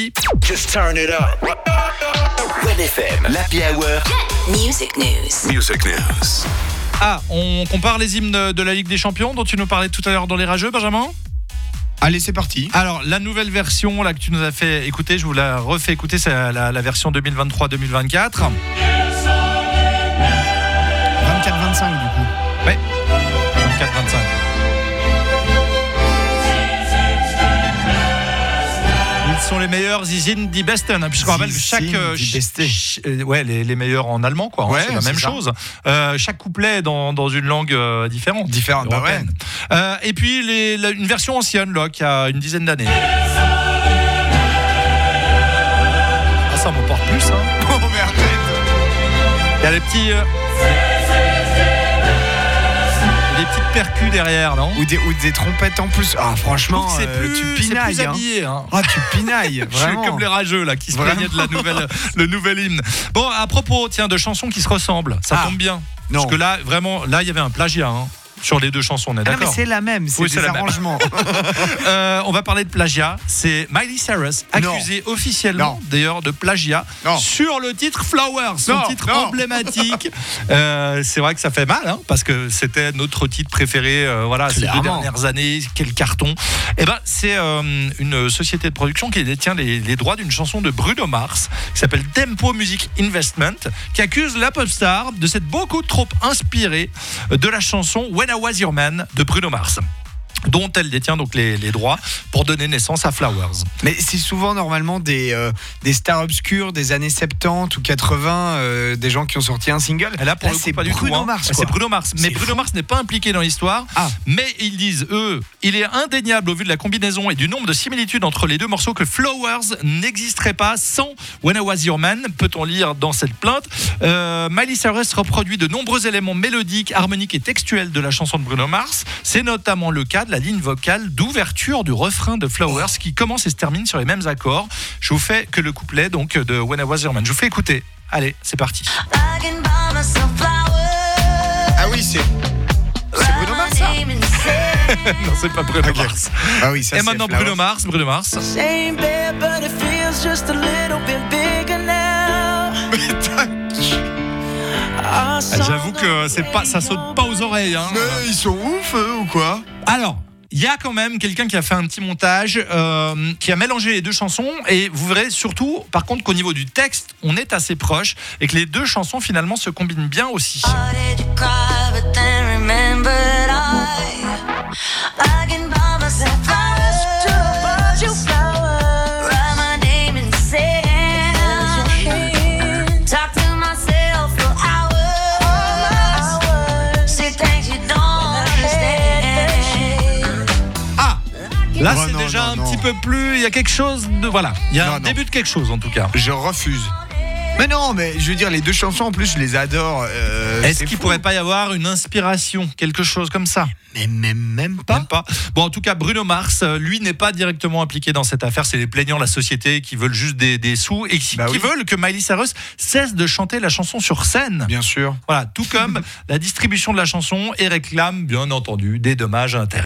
mercredi. Just turn it up. Red FM, l'Happy Hour. Music News. Ah, on compare les hymnes de la Ligue des Champions dont tu nous parlais tout à l'heure dans les Rageux, Benjamin. Allez, c'est parti. Alors, la nouvelle version là que tu nous as fait écouter, je vous la refais écouter, c'est la version 2023-2024. 24-25 du coup. Ouais, 24-25. Ils sont les meilleurs, sie sind die Besten. Puisqu'on rappelle les meilleurs en allemand, quoi. Ouais, c'est la même ça. chose. Chaque couplet est dans une langue différente. Différente, bah ouais. Et puis une version ancienne, là, qui a une dizaine d'années. Ah, ça m'emporte plus, hein. Oh, mais arrête. Il y a les petits. Des petites percus derrière, non? Ou des trompettes en plus. Ah, franchement, c'est plus, tu pinailles. c'est plus habillé, hein. Ah, tu pinailles, vraiment. Je suis comme les rageux là qui se plaignaient de le nouvel hymne. Bon, à propos, tiens, de chansons qui se ressemblent, ça tombe bien. Non. Parce que là, vraiment, il y avait un plagiat, hein, sur les deux chansons, on est d'accord. Non, mais c'est la même, c'est des arrangements. On va parler de plagiat. C'est Miley Cyrus, accusée officiellement d'ailleurs de plagiat sur le titre Flowers, son titre emblématique. C'est vrai que ça fait mal, hein, parce que c'était notre titre préféré ces 2 dernières années. Quel carton. Et ben, c'est une société de production qui détient les droits d'une chanson de Bruno Mars qui s'appelle Tempo Music Investment, qui accuse la pop star de s'être beaucoup trop inspirée de la chanson When I Was Your Man de Bruno Mars, dont elle détient donc les droits pour donner naissance à Flowers. Mais c'est souvent normalement des stars obscures des années 70 ou 80, des gens qui ont sorti un single. Et là, pour le coup, c'est pas Bruno du tout, hein. Mars. C'est Bruno Mars. Mais Bruno Mars n'est pas impliqué dans l'histoire. Mais ils disent, il est indéniable au vu de la combinaison et du nombre de similitudes entre les deux morceaux que Flowers n'existerait pas sans When I Was Your Man, peut-on lire dans cette plainte. Miley Cyrus reproduit de nombreux éléments mélodiques, harmoniques et textuels de la chanson de Bruno Mars. C'est notamment le cas de la ligne vocale d'ouverture du refrain de Flowers qui commence et se termine sur les mêmes accords. Je vous fais que le couplet donc de When I Was Your Man. Je vous fais écouter. Allez, c'est parti. Ah oui, c'est Bruno Mars, ça? Non, c'est pas Bruno Mars. Ah oui, ça, et maintenant Bruno Mars. J'avoue que ça saute pas aux oreilles, hein. Mais ils sont ouf, ou quoi? Alors, il y a quand même quelqu'un qui a fait un petit montage, qui a mélangé les deux chansons, et vous verrez surtout, par contre, qu'au niveau du texte, on est assez proche et que les deux chansons finalement se combinent bien aussi. Là, c'est déjà un petit peu plus. Il y a quelque chose de. Voilà. Il y a un début de quelque chose, en tout cas. Je refuse. Mais non, mais je veux dire, les deux chansons, en plus, je les adore. Est-ce qu'il pourrait pas y avoir une inspiration, quelque chose comme ça? Mais même pas. Bon, en tout cas, Bruno Mars, lui, n'est pas directement impliqué dans cette affaire. C'est les plaignants, la société, qui veulent juste des sous et qui veulent que Miley Cyrus cesse de chanter la chanson sur scène. Bien sûr. Voilà, tout comme la distribution de la chanson et réclame, bien entendu, des dommages à intérêt.